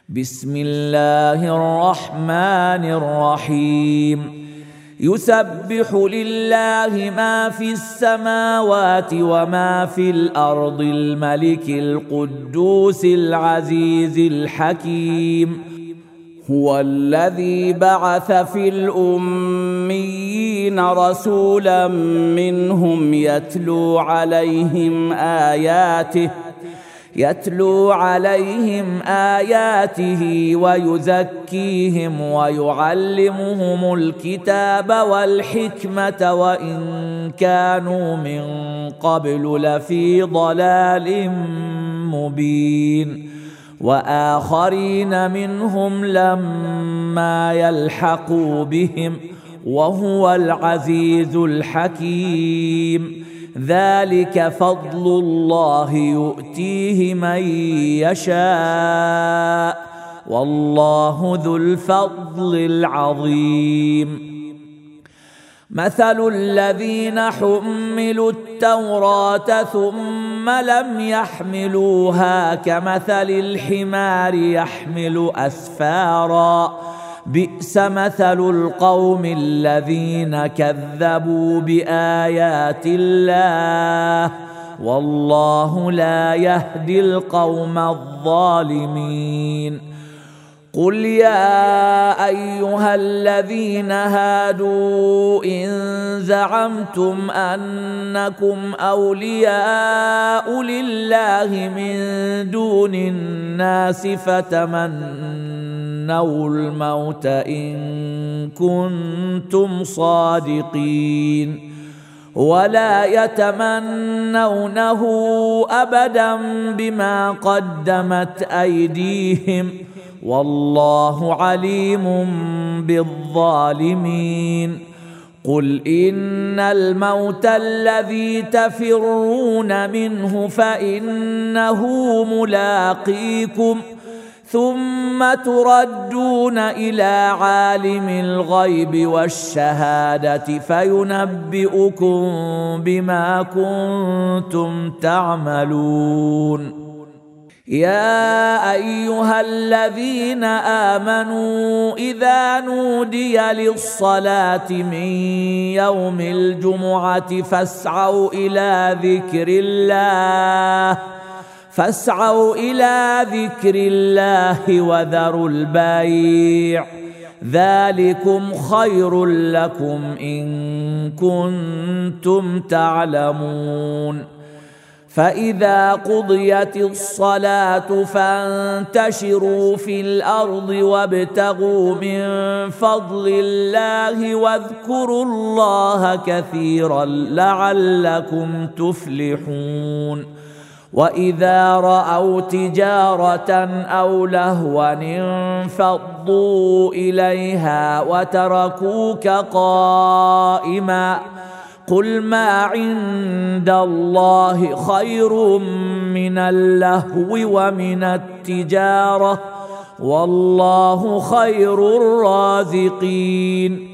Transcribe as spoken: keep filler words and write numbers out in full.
بسم الله الرحمن الرحيم يسبح لله ما في السماوات وما في الأرض الملك القدوس العزيز الحكيم هو الذي بعث في الأميين رسولا منهم يتلو عليهم آياته يتلو عليهم آياته ويزكيهم ويعلمهم الكتاب والحكمة وإن كانوا من قبل لفي ضلال مبين وآخرين منهم لما يلحقوا بهم وهو العزيز الحكيم ذلك فضل الله يؤتيه من يشاء والله ذو الفضل العظيم مثل الذين حملوا التوراة ثم لم يحملوها كمثل الحمار يحمل أسفارا بئس مثل القوم الذين كذبوا بآيات الله والله لا يهدي القوم الظالمين قل يا أيها الذين هادوا إن زعمتم أنكم أولياء لله من دون الناس فتمنوا الموت إن كنتم صادقين ولا يتمنونه أبدا بما قدمت أيديهم والله عليم بالظالمين قل إن الموت الذي تفرون منه فإنه ملاقيكم ثم تردون إلى عالم الغيب والشهادة فينبئكم بما كنتم تعملون يا أيها الذين آمنوا إذا نودي للصلاة من يوم الجمعة فاسعوا إلى ذكر الله فاسعوا إلى ذكر الله وذروا البيع ذلكم خير لكم إن كنتم تعلمون فإذا قضيت الصلاة فانتشروا في الأرض وابتغوا من فضل الله واذكروا الله كثيرا لعلكم تفلحون وإذا رأوا تجارة أو لهوا انفضوا إليها وتركوك قائما قل ما عند الله خير من اللهو ومن التجارة والله خير الرازقين